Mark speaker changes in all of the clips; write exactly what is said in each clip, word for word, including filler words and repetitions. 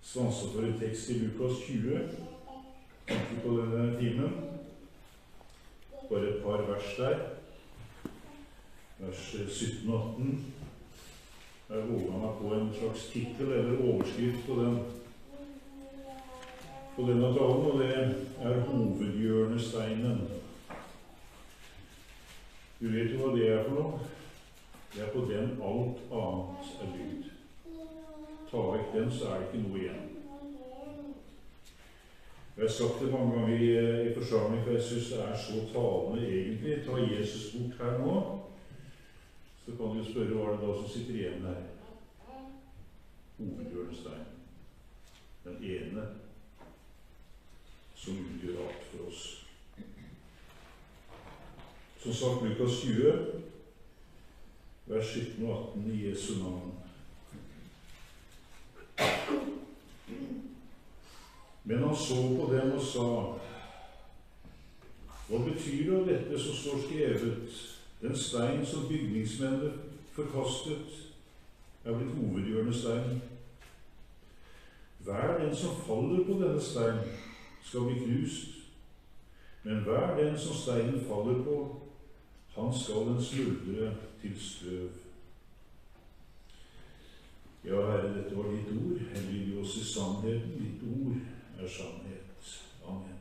Speaker 1: stanse for en tekst i Lukas tjue, ikke på denne timen. Bare et par vers der. Vers sytten og atten. Jeg våger meg på en slags titel eller overskrift på den på denne talen, og det er hovedhjørnesteinen. Du vet jo hva det er for noe? Det er på den alt annet er bygd. Ta vekk den, så er det ikke noe igjen. Jeg har sagt det mange ganger i, i forsamling, for jeg synes det er så talende egentlig. Ta Jesus bort her nå, så kan du spørre hva er det da som sitter igjen her. Hovedhjørnesteinen. Den ene som utgjør alt for oss. Som sagt, Lukas tjue, vers sytten og atten i Jesu navn. Men han så på dem og sa, hva betyr det dette som står skrevet? Den stein som bygningsmennene forkastet, er blitt hovedhjørnestein. Hver den som faller på denne stein, skal bli knust, men hver den som steinen faller på, han skal den smuldre til støv. Ja, Herre, dette var ditt ord. Hellig oss i sannheten. Ditt ord er sannhet. Amen.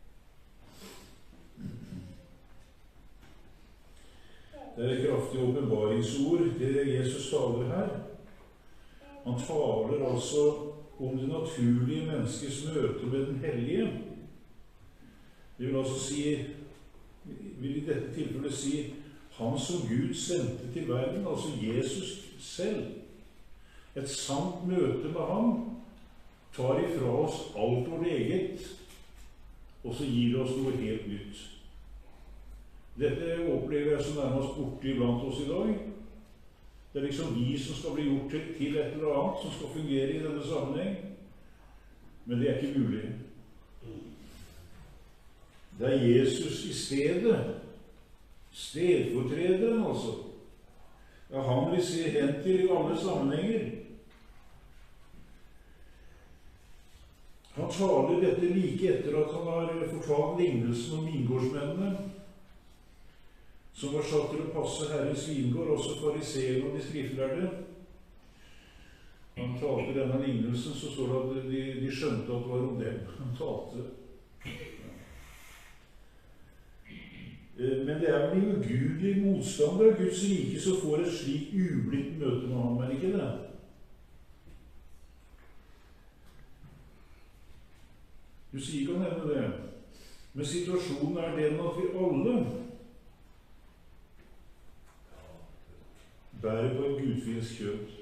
Speaker 1: Det er et kraftig åpenbaringsord, det Jesus taler her. Han taler altså om det naturlige menneskets møte med den hellige. Det vil altså si, vil i dette tilfellet si, han som Gud sendte til verden, altså Jesus selv. Et sant møte med ham tar ifra oss alt vårt eget, og så gir oss noe helt nytt. Dette opplever jeg så nærmest borte iblant oss i dag. Det er liksom vi som skal bli gjort til, til et eller annet som skal fungere i denne sammenheng. Men det er ikke mulig. Det er Jesus i stedet. Stedfortrederen, altså. Ja, han vil se hen til i alle sammenhenger. Han taler dette like etter at han har fortalt lignelsen om vingårdsmennene, som var satt til å passe Herrens vingård, også fariseerne og de skriftlærde. Han talte denne lignelsen, så står det at de, de skjønte at det var om dem han talte. Men det er vel en ugudelig motstander av Guds rike som får et slikt ublidt møte med ham, er ikke det? Du sier ikke å nevne det, men situasjonen er den at vi alle bærer på en gudfinsk kjøtt,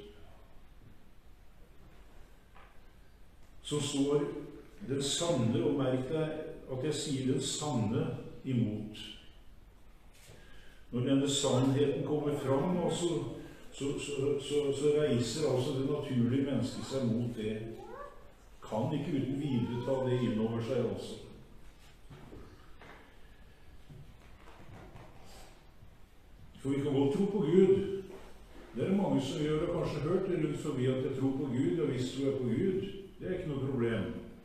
Speaker 1: som står den sanne, og merk deg at jeg sier den sanne imot. Når denne sannheten kommer fram, så, så, så, så, så reiser altså det naturlige mennesket seg mot det. Kan ikke uten videre ta det innover seg også. For vi kan godt tro på Gud. Det er mange som gjør det, kanskje hørt det rundt forbi at jeg tror på Gud, og visst tror jeg på Gud. Det er ikke noe problem.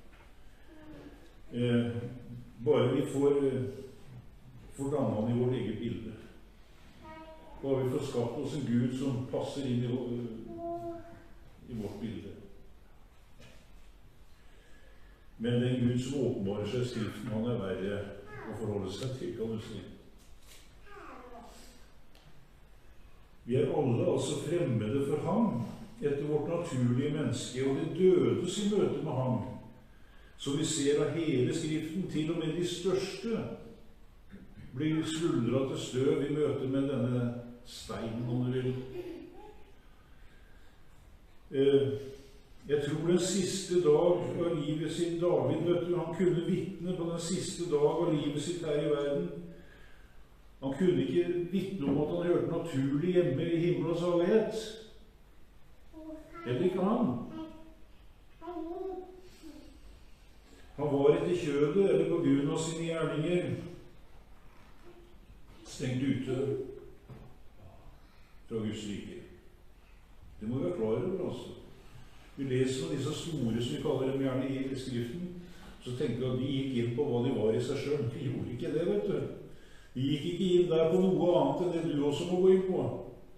Speaker 1: Eh, bare vi får eh, fordannet han i vårt eget bilde. Bare vi får skapt oss en Gud som passer inn i, uh, i vårt bilde. Men den Gud som åpenbarer seg i Skriften, han er verre å forholde seg til, kan du si. Vi er alle altså fremmede for ham, etter vårt naturlige menneske, og det dødes i møte med ham. Så vi ser av hele Skriften, til og med de største, blir sluldret til støv i møte med denne steinen, om du vil. Eh, jeg tror den siste dag av livet sitt, David, vet du, han kunne vitne på den siste dag av livet sitt her i verden. Han kunne ikke vitne om at han hørte naturlig hjemme i himmel og salighet. Eller ikke han. Han var etter kjødet, eller på grunn av sine gjerninger, stengt ute fra Guds rike. Det må vi være klar over, altså. Vi leser om disse store, som vi kaller dem gjerne i Skriften, så tenker vi at de gikk inn på hva de var i seg selv. De gjorde ikke det, vet du. De gikk ikke inn der på noe annet enn det du også må gå inn på.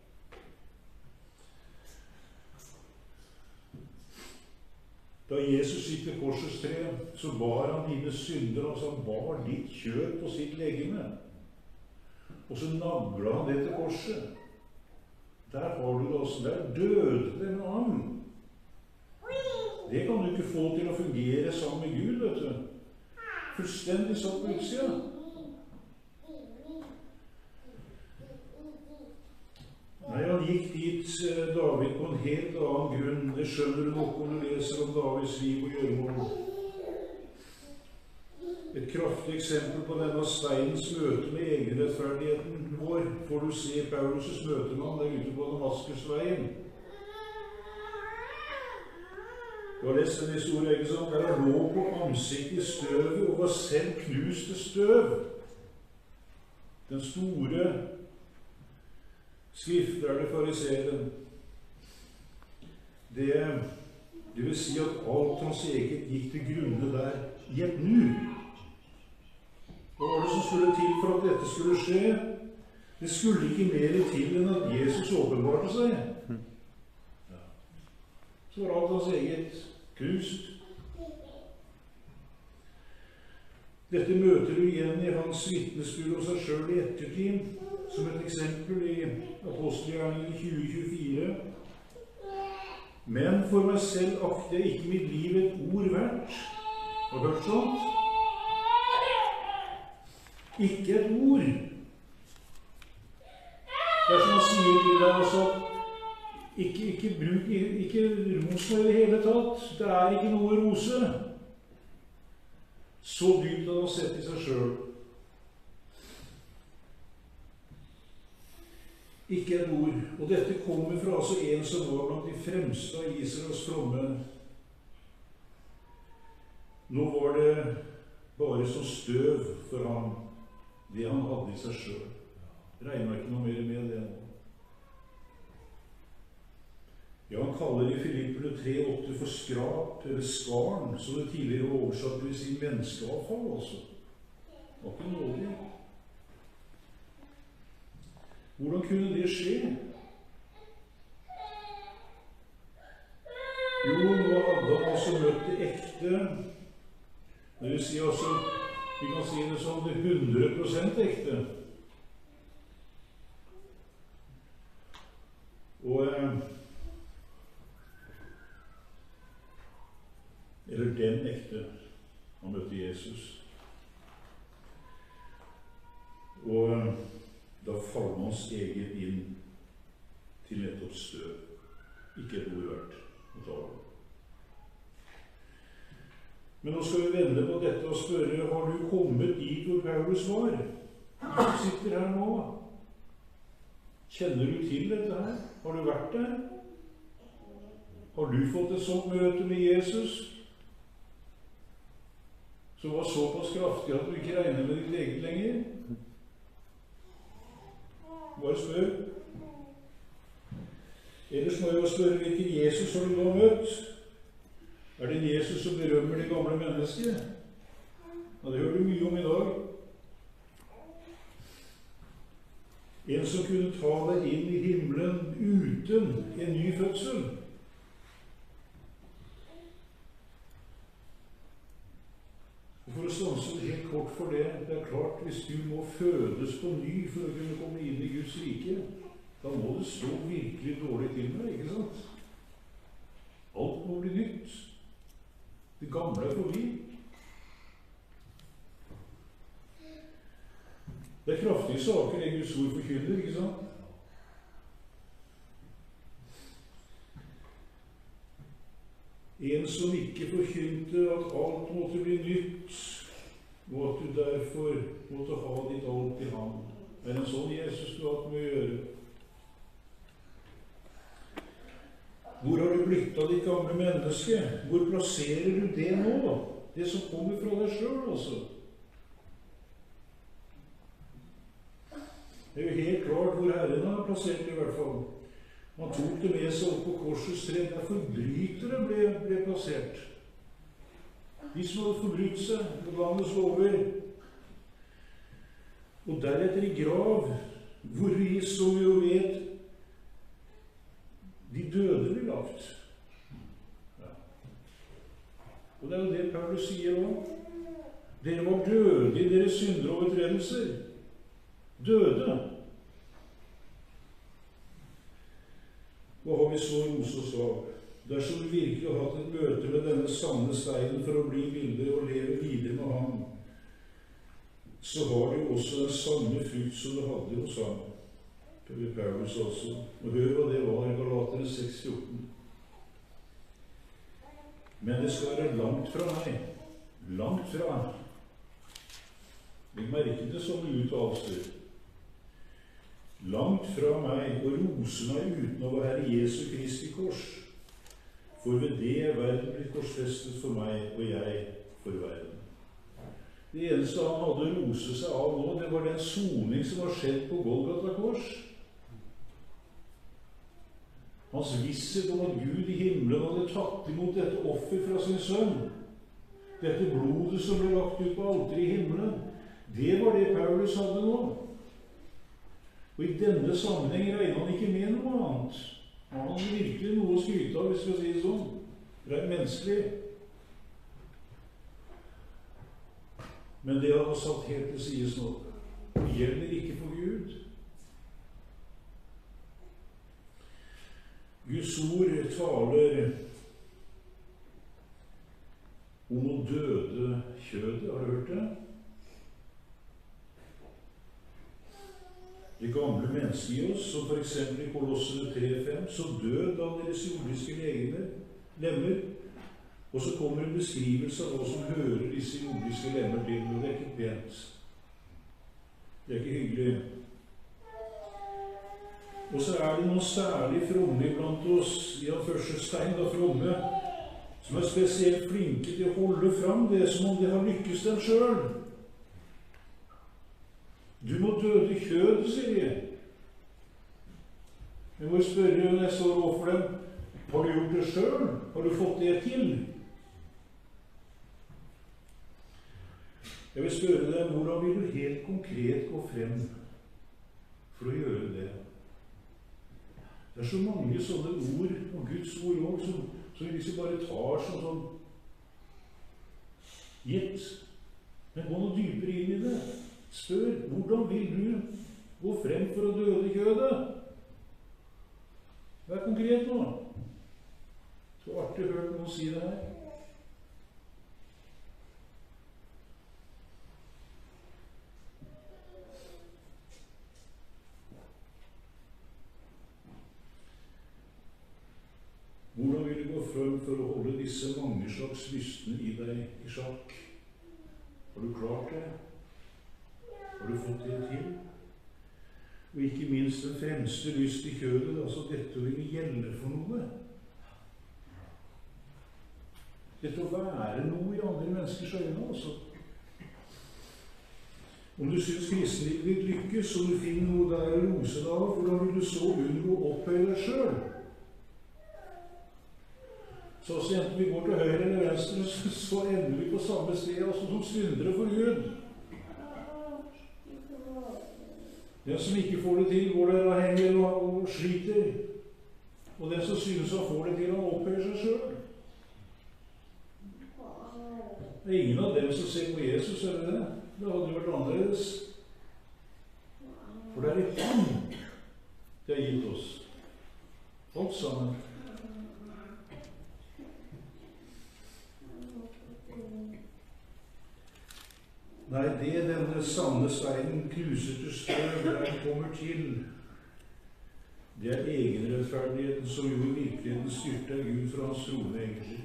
Speaker 1: Da Jesus gikk til korsets tre, så bar han dine synder, altså han bar ditt kjøtt på sitt legeme. Og så naglet han det til korset. Der har du det også. Der døde det med ham. Det kan du ikke få til å fungere sammen med Gud, vet du. Fullstendig satt på utsida. Nei, han gikk dit, David, på en helt annen grunn. Det skjønner du nok om du leser om Davids liv og gjøremål. Et kraftig eksempel på denne steinens møte med egenrettferdigheten vår får du se Paulus' møte med han der ute på Damaskusveien. Du har lest den historien, ikke sant? Der han lå på ansiktet i støvet og var selv knust til støv. Den store skriftlærde fariseren. Det, det vil si at alt hans eget gikk til grunne der i et nu. Hva var det som skulle til for at dette skulle skje? Det skulle ikke mer til enn at Jesus åpenbarte seg. Ja. Så var alt hans eget knust. Dette møter du igjen i hans vitnesbyrd og seg selv i ettertid, som et eksempel i Apostelgjerningen tjue tjuefire. Men for meg selv akter jeg ikke mitt liv et ord verdt. Har du hørt sånt? Ikke et ord. Det er som han sier til deg, altså, ikke, ikke bruk, ikke ros meg i det hele tatt. Det er ikke noe å rose. Så dypt han har sett i seg selv. Ikke et ord. Og dette kommer fra altså en som var blant de fremste av Israels fromme. Nå var det bare som støv for ham, det han hadde i seg selv. Regner ikke noe mer med det nå. Ja, han kaller i Filipperne tre åtte for skrap, eller skarn, som det tidligere var oversatt til å si menneskeavfall også. Det var ikke nådig. Hvordan kunne det skje? Jo, nå hadde han altså møtt det ekte. Det vil si altså, vi kan si det som det hundre prosent ekte. Og eh, eller den ekte. Han møtte Jesus. Og eh, da faller hans eget inn til nettopp støv. Ikke et ord verdt å tale om. Men nå skal vi vende på dette og spørre, har du kommet dit hvor Paulus var? Du sitter her nå. Kjenner du til dette her? Har du vært der? Har du fått et sånt møte med Jesus? Som var såpass kraftig at du ikke regner med ditt eget lenger? Bare spør. Ellers må jeg jo spørre, hvilken Jesus har du da møtt? Er det Jesus som berømmer det gamle mennesket? Ja, det hører du mye om i dag. En som kunne ta deg inn i himmelen uten en ny fødsel. For å stanse det helt kort for det, det er klart, hvis du må fødes på ny for å kunne komme inn i Guds rike, da må det stå virkelig dårlig til med deg, ikke sant? Alt må bli nytt. Det gamle er forbi. Det er kraftige saker det Guds ord forkynner, ikke sant? En som ikke forkynte at alt måtte bli nytt, og at du derfor måtte ha ditt alt i ham. Det er en sånn Jesus du har hatt med å gjøre. Hvor har du blitt av ditt gamle menneske? Hvor plasserer du det nå? Det som kommer fra deg selv, altså. Det er jo helt klart hvor Herren har plassert det i hvert fall. Han tok det med seg opp på korsets tre, der forbrytere ble, ble plassert. De som hadde forbrytt seg på landets lover. Og deretter i grav, hvor vi, som vi jo vet, de døde ble lagt. Ja. Og det er jo det Paulus sier også. Dere var døde i deres synder og overtredelser. Døde. Hva har vi så rose oss av? Dersom vi virkelig har hatt et møte med denne sanne steinen for å bli bilder og leve videre med ham, så har de også den samme frukt som det hadde hos ham. Paulus også. Og hør hva det var i Galaterne seks fjorten. Men det skal være langt fra meg. Langt fra. Legg merke til sånne uttalelser. Langt fra meg å rose meg utenom Herre Jesu Kristi kors. For ved det er verden blitt korsfestet for meg, og jeg for verden. Det eneste han hadde å rose seg av nå, det var den soning som var skjedd på Golgata kors. Hans visshet om at Gud i himmelen hadde tatt imot dette offer fra sin sønn. Dette blodet som ble lagt ut på alteret i himmelen. Det var det Paulus hadde nå. Og i denne sammenheng regner han ikke med noe annet. Han hadde virkelig noe å skryte av, hvis vi skal si det sånn. Det er menneskelig. Men det han har satt helt til sides nå, det gjelder ikke for Gud. Guds ord taler om å døde kjødet. Har du hørt det? Det gamle mennesket i oss, som for eksempel i Kolossene tre fem, så død av deres jordiske legemer, lemmer. Og så kommer en beskrivelse av hva som hører disse jordiske lemmer til, og det er ikke pent. Det er ikke hyggelig. Og så er det noen særlig fromme blant oss, i den første stein da fromme, som er spesielt flinke til å holde fram det som om det har lykkes dem selv. Du må døde kjødet, sier de. Jeg må spørre når jeg står overfor dem, har du gjort det selv? Har du fått det til? Jeg vil spørre deg, hvordan vil du helt konkret gå frem for å gjøre det? Det er så mange sånne ord, og Guds ord også, som, som vi liksom bare tar som sånn gitt. Men gå noe dypere inn i det. Spør, hvordan vil du gå frem for å døde kjødet? Vær konkret nå. Så artig hørt noen si det her. Hvordan vil du gå frem for å holde disse mange slags lystne i deg i sjakk? Har du klart det? Har du fått det til? Og ikke minst den fremste lyst i kjødet, altså dette vil gjelde for noe. Dette å være noe i andre menneskers øyne, altså. Om du synes kristenlivet ditt lykkes, og du finner noe der å rose deg av, hvordan vil du så unngå å opphøye deg selv? Så også enten vi går til høyre eller venstre, så ender vi på samme sted, altså som syndere for Gud. Den som ikke får det til, går der og henger og, og sliter. Og den som synes han får det til, han opphøyer seg selv. Det er ingen av dem som ser på Jesus, er det det? Det hadde vært annerledes. For det er litt han det har gitt oss. Alt sammen. Nei, det denne sanne steinen knuser til støv der den kommer til, det er egenrettferdigheten som jo i virkeligheten styrte Gud fra hans troende engler.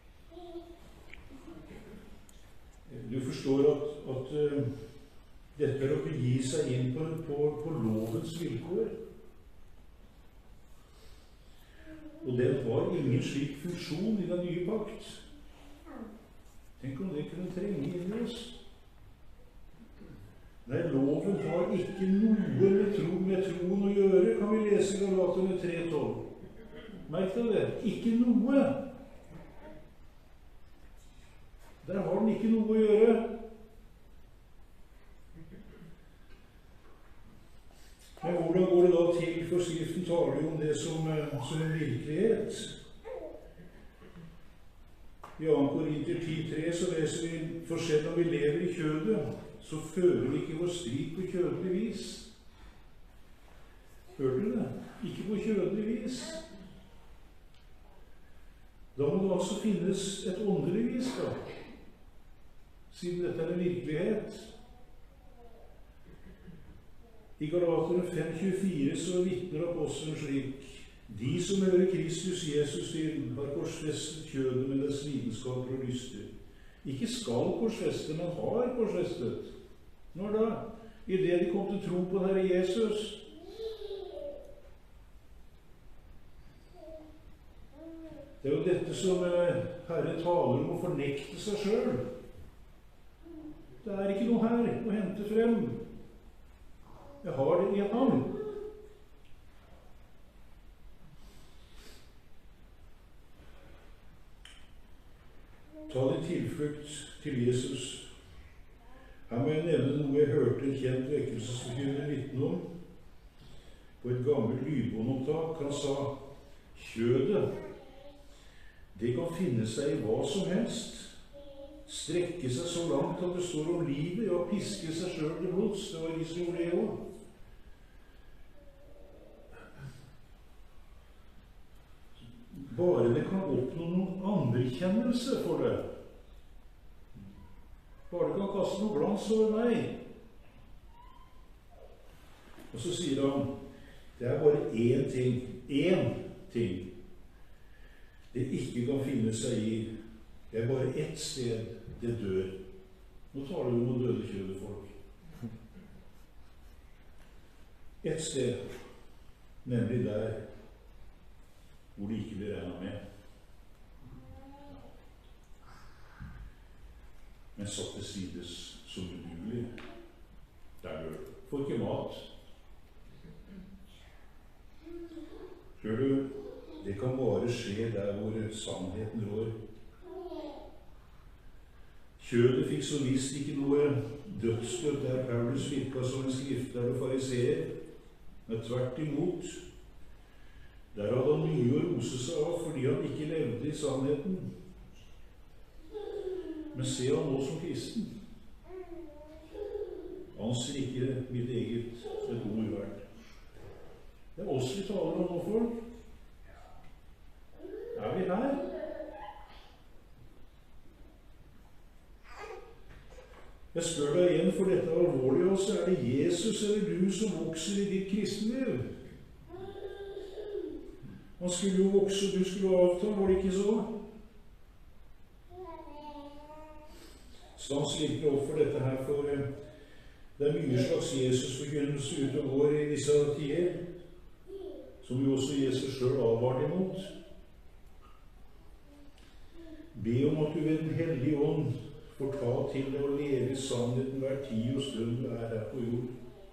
Speaker 1: Du forstår at, at uh, dette er å begi seg inn på, på, på lovens vilkår. Og den har ingen slik funksjon i den nye pakt. Tenk om det kunne trenge inn i oss. Nei, loven har ikke noe med, tro, med troen å gjøre, kan vi lese i Galaterne tre tolv. Merk deg det. Ikke noe. Der har den ikke noe å gjøre. Men hvordan går det da til? For Skriften taler jo om det som, som en virkelighet. I annen Korinter ti tre så leser vi: for selv om vi lever i kjødet, så fører vi ikke vår strid på kjødelig vis. Hørte du det? Ikke på kjødelig vis. Da må det altså finnes et åndelig vis, da. Siden dette er en virkelighet. I Galaterne fem tjuefire så vitner apostelen slik: de som hører Kristus Jesus til, har korsfestet kjødet med dets lidenskaper og lyster. Ikke skal korsfeste, men har korsfestet. Når da? I det de kom til tro på Herre Jesus. Det er jo dette som Herre taler om å fornekte seg selv. Det er ikke noe her å hente frem. Jeg har det i ham. Ta din tilflukt til Jesus. Her må jeg nevne noe jeg hørte en kjent vekkelsesforkynner vitne om. På et gammelt lydbåndopptak. Han sa: kjødet, det kan finne seg i hva som helst. Strekke seg så langt at det står om livet, ja, piske seg selv til blods. Det var de som gjorde det også. Bare det kan oppnå noen anerkjennelse for det. Bare det kan kaste noe glans over meg. Og så sier han, det er bare én ting, én ting, det ikke kan finne seg i. Det er bare ett sted det dør. Nå taler vi om å døde kjøde folk. Ett sted, nemlig der hvor de ikke blir regnet med. Men satt til sides som udugelig. Der dør du. Får ikke mat. Tror du, det kan bare skje der hvor sannheten rår. Kjødet fikk så visst ikke noe dødsstøt der Paulus virket som en skriftlærd og fariseer, men tvert imot. Der hadde han mye å rose seg av fordi han ikke levde i sannheten. Men se han nå som kristen. Anser ikke mitt eget et ord verdt. Det er oss vi taler om nå, folk. Er vi her? Jeg spør deg igjen, for dette er alvorlig også. Er det Jesus eller du som vokser i ditt kristenliv? Han skulle jo vokse, du skulle avta, var det ikke så? Stans litt opp for dette her, for det er mye slags Jesus-forkynnelse ute og går i disse tider, som jo også Jesus selv advarte imot. Be om at du ved Den hellige ånd får ta til deg å leve i sannheten hver tid og stund du er her på jord.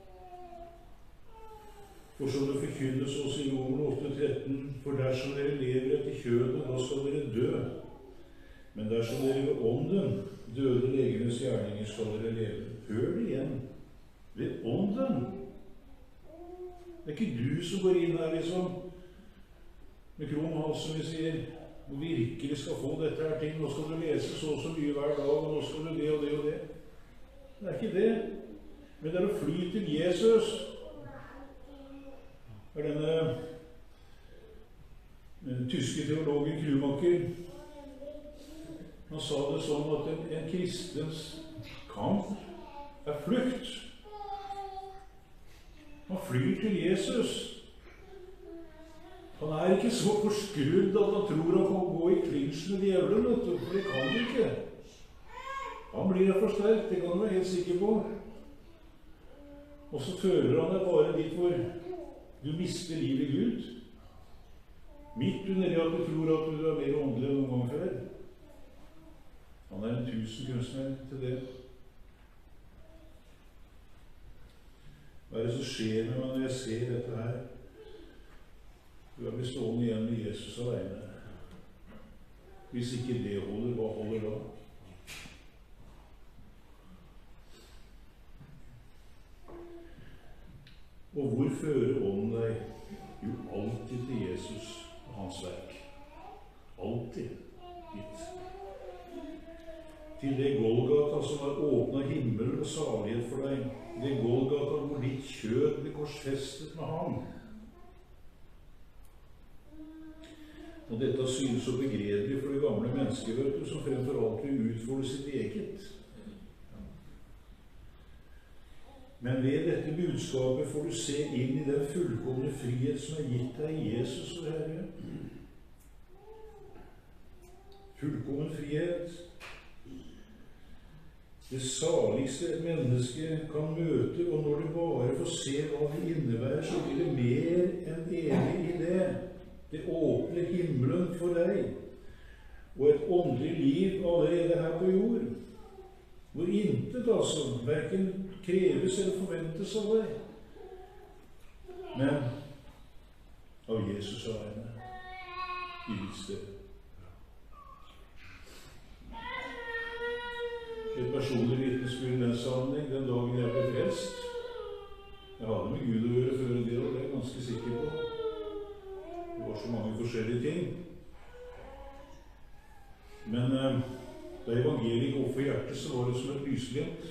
Speaker 1: For som det forkynnes oss i Romerne åtte tretten, for dersom dere lever etter kjødet, da skal dere dø. Men dersom dere ved ånden døde legenes gjerninger, skal dere leve. Hør det igjen. Ved ånden. Det er ikke du som går inn her liksom med krum hals, som vi sier, og virkelig skal få dette her ting. Nå skal du lese så og så mye hver dag, og nå skal du det og det og det. Det er ikke det. Men det er å fly til Jesus. Det er denne, denne tyske teologen Krumaker. Han sa det sånn at en, en kristens kamp er flukt. Han flyr til Jesus. Han er ikke så forskrudd at han tror han kan gå i klinsj med djevelen, for det kan han ikke. Han blir for sterk, det kan du være helt sikker på. Og så fører han deg bare dit hvor du mister livet i Gud. Midt under det at du tror at du er mer åndelig enn noen gang før. Han er en tusenkunstner til det. Hva er det som skjer med meg når jeg ser dette her? Du er bli stående igjen med Jesus alene. Hvis ikke det holder, hva holder da? Og hvor fører ånden deg? Jo, alltid til Jesus og hans verk. Alltid gitt. Til det Golgata som har åpnet himmel og salighet for deg. Det Golgata hvor ditt kjød blir korsfestet med ham. Og dette synes så begredelig for det gamle mennesket, vet du, som fremfor alt vil utfordre sitt eget. Men ved dette budskapet får du se inn i den fullkomne frihet som er gitt deg i Jesus og Herre. Fullkommen frihet. Det saligste et menneske kan møte, og når du bare får se hva det innebærer, så blir det mer enn evig i det. Det åpner himmelen for deg, og et åndelig liv allerede her på jord, hvor intet altså, hverken kreves eller forventes av deg, men av Jesus alene i ditt sted. Et personlig vitnesbyrd i den sammenheng, den dagen jeg ble frelst. Jeg hadde med Gud å gjøre før en del, og det er jeg ganske sikker på. Det var så mange forskjellige ting. Men eh, da evangeliet går for hjertet, så var det som et lysglimt.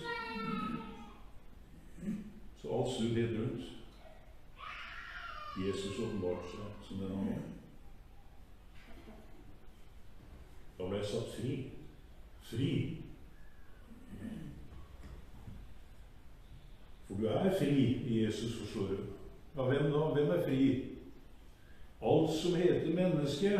Speaker 1: Så alt snudde helt rundt. Jesus åpenbarte seg som den han var. Da ble jeg satt fri. Fri. For du er fri i Jesus, forstår du. Ja, hvem da? Hvem er fri? Alt som heter menneske.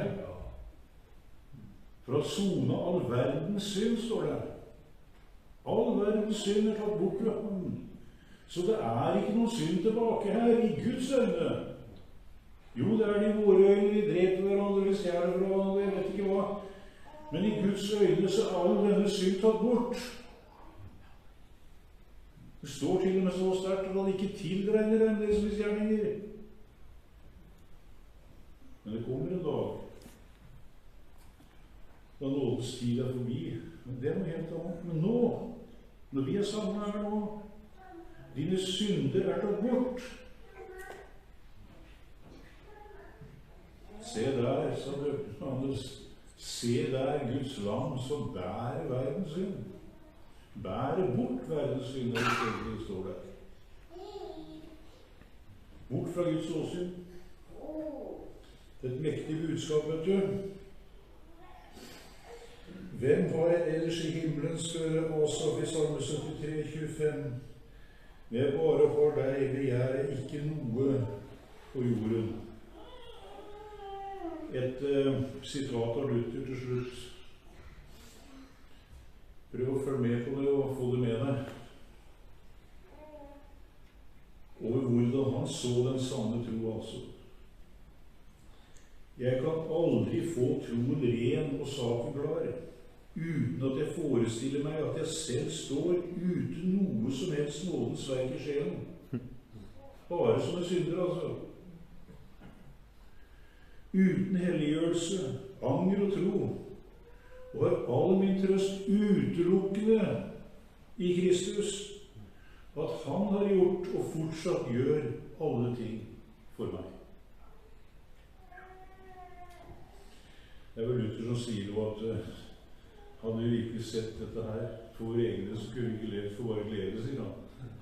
Speaker 1: For å sone all verdens synd, står det. All verdens synd er tatt bort fra ham. Så det er ikke noen synd tilbake her i Guds øyne. Jo, det er det i våre øyne. Vi dreper hverandre, vi stjeler fra hverandre, jeg vet ikke hva. Men i Guds øyne så er all denne synd tatt bort. Det står til og med så sterkt at han ikke tilregner dem det som misgjerninger. Men det kommer en dag da nådens tid er forbi. Men det er noe helt annet. Men nå, når vi er sammen her nå, dine synder er tatt bort. Se der, sa døperen Johannes, se der Guds lam som bærer verdens synd. Bærer bort verdens synd, når det står der. Bort fra Guds åsyn. Det er et mektig budskap, vet du. Hvem har jeg ellers i himmelen, spør Asaf i Salme syttitre, tjuefem. Når jeg bare har deg, begjærer jeg ikke noe på jorden. Et uh, sitat av Luther til slutt. Prøv å følge med på det og få det med deg. Over hvordan han så den sanne tro, altså. Jeg kan aldri få troen ren og saken klar, uten at jeg forestiller meg at jeg selv står uten noe som helst nådens verk i sjelen. Bare som en synder, altså. Uten helliggjørelse, anger og tro, og har all min trøst utelukkende i Kristus, at han har gjort og fortsatt gjør alle ting for meg. Det er vel Luther som sier jo at uh, hadde vi virkelig sett dette her for egne, så kunne vi ikke levd for bare glede, sier han.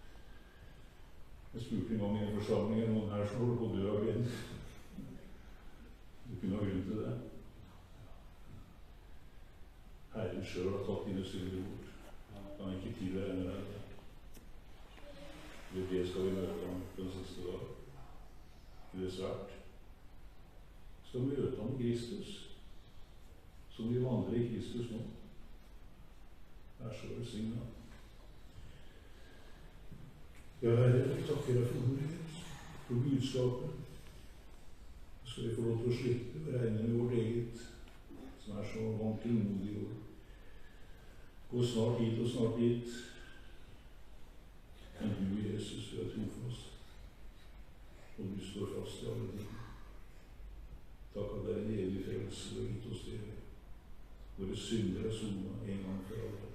Speaker 1: Jeg spurte en gang i en forsamling noen her som holdt på å dø av gleden. Du kunne ha grunn til det. Herren selv har tatt dine synder bort. Kan ikke tilregne deg det. Ved det skal vi møte ham på den siste dag. Det er svært. Skal vi møte ham i Kristus, som vi vandrer i Kristus nå. Det er så velsignet. Ja, Herre, vi takker deg for ordet, for budskapet. Så skal vi få lov til å slippe å regne med vårt eget, som er så vankelmodig ord. Gå snart hit og snart dit. Men du, Jesus, du er trofast, og du står fast i alle ting. frelse og gitt oss det. Våre synder er sona en gang for alle.